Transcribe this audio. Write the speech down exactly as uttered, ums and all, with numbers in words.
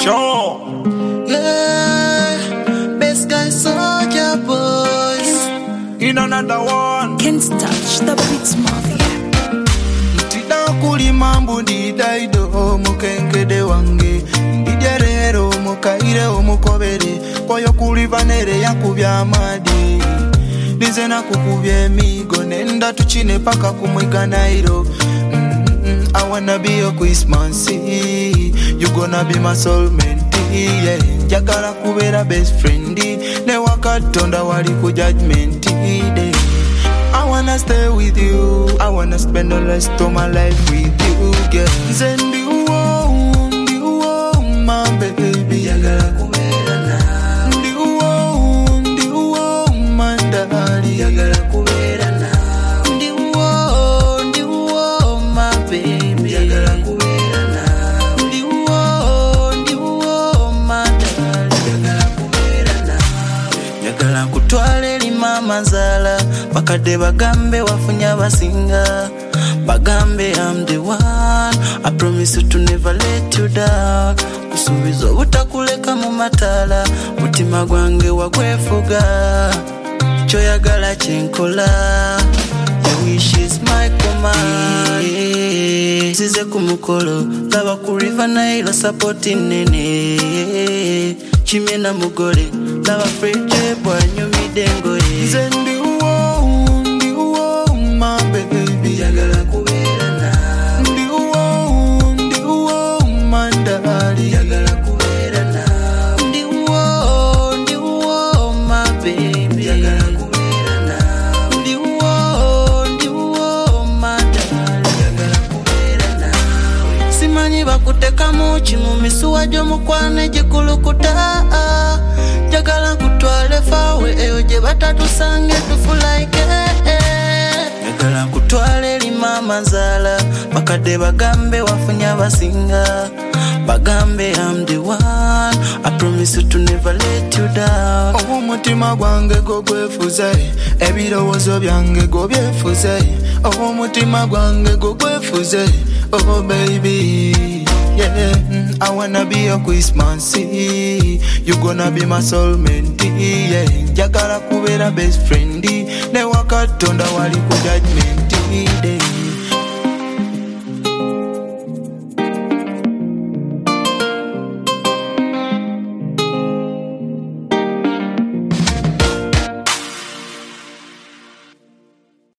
Sure. Yeah, best guy soldier boys. In another one. Can't touch the beats mafia. Tida kuli mambu di daido mukengede wange. Ndijarero mukaire omukobere. Koyo kuli vanere yakubya amadi. Nizena kukubye emigo nenda tuchine paka kumwiga nairo. Mm-mm, I wanna be your Christmas. You gonna be my soulmate. Yeah, jagala kubera best friend. Ne wakatonda wali ku judgment day. I wanna stay with you. I wanna spend the rest of my life with you, girl. Zendi uo, ndi uo, my baby. Jagala kubera na. Ndi uo, ndi uo, my darling. Jagala kubera na. Ndi uo, ndi uo, my baby. Jagala kubera na. Ndi uo, ndi uo, my darling. Jagala kubera na. Jagala kutwale li mama zala. Bakade bagambe wafunya basinga. Bagambe I'm the one. I promise you to never let you down. Kusubizo utakuleka mu matala. Mutima gwange wagwefuga. Choyagala chenkola. Your wish is my command. Size kumukolo. Laba ku river Nile support nene. Chimena mugole. Laba freje boy nyumi dengo. Zendi uo, ndi uo, my baby. Jagala kubera na. Ndi uo, ndi uo, my darling. Jagala kubera na. Ndi uo, ndi uo, my baby. Jagala kubera na. Ndi uo, ndi uo, my darling. Jagala kubera na. Simanyi bakuteka muchi mu misuwa jo mukwane jikulukuta. Jagala kutwale fawe eyo je batatusange tufulaike. Jagala kutwale li mama zala. Bakade bagambe wafunya basinga. Bagambe I'm the one. I promise you to never let you down. Oh mutima gwange go gwefuze. Ebirowozo byange go byefuze. Oh mutima gwange go gwefuze. Oh baby. Yeah, I wanna be your Christmas. You gonna be my soulmate. Yeah, jagala kubera best friend. Ne wakatonda wali ku judgment.